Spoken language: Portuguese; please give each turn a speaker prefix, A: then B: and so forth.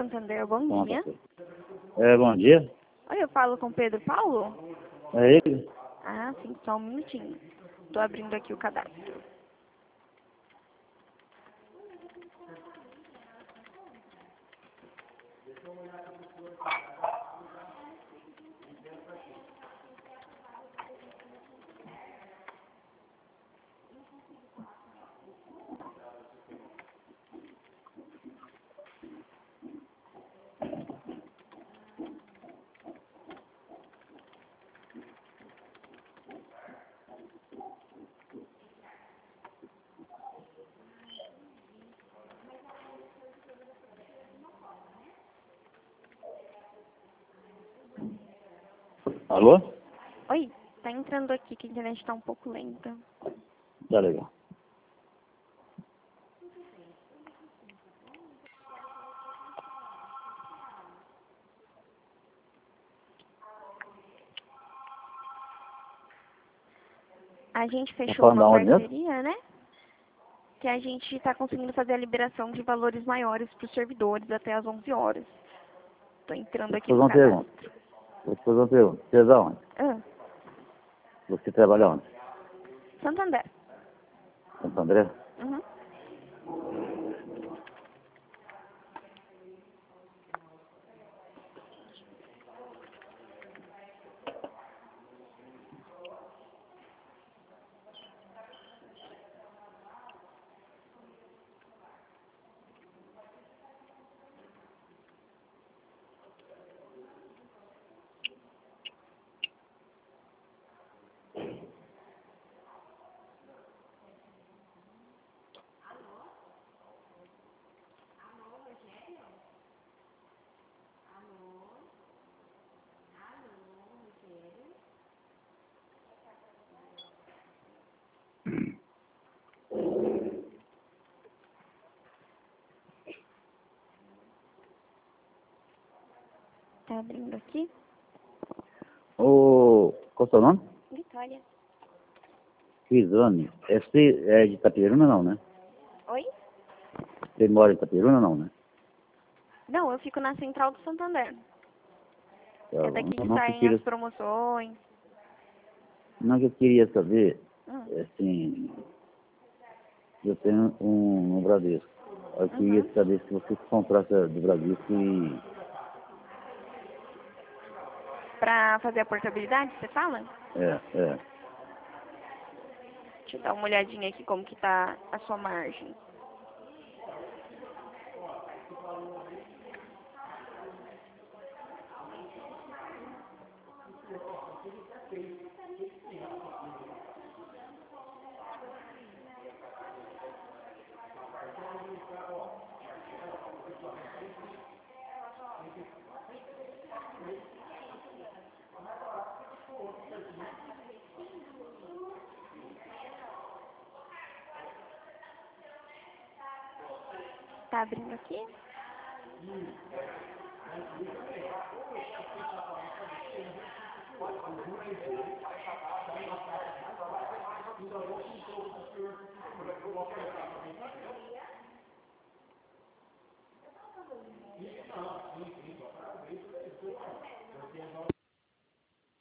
A: Santander, bom
B: Toma,
A: dia.
B: parceiro. Bom dia.
A: Oi, eu falo com Pedro Paulo?
B: É ele?
A: Ah, sim, só um minutinho. Tô abrindo aqui o cadastro.
B: Alô?
A: Oi, tá entrando aqui que a internet tá um pouco lenta.
B: Tá legal.
A: A gente fechou
B: falando
A: uma
B: da onde mesmo?
A: parceria, né? Que a gente tá conseguindo fazer a liberação de valores maiores pros servidores até às 11 horas. Tô entrando
B: Vou te
A: aqui
B: fazer
A: no
B: uma
A: cadastro.
B: pergunta. Você é da onde?
A: Ah,
B: Você trabalha onde?
A: Santander.
B: Santo André?
A: Uhum. Tá abrindo aqui.
B: Qual é o seu nome?
A: Vitória.
B: Rizone. Você é de Itaperuna não, né?
A: Oi?
B: Você mora em Itaperuna não, né?
A: Não, eu fico na central do Santander.
B: Tá
A: É
B: bom.
A: daqui que
B: Não, que eu
A: saem as
B: queria,
A: promoções.
B: não que eu queria saber,
A: Hum.
B: assim, eu tenho um Bradesco. Eu queria
A: Uhum.
B: saber se você comprasse do Bradesco e...
A: Pra fazer a portabilidade, você fala?
B: É.
A: Deixa eu dar uma olhadinha aqui como que tá a sua margem. Tá abrindo aqui?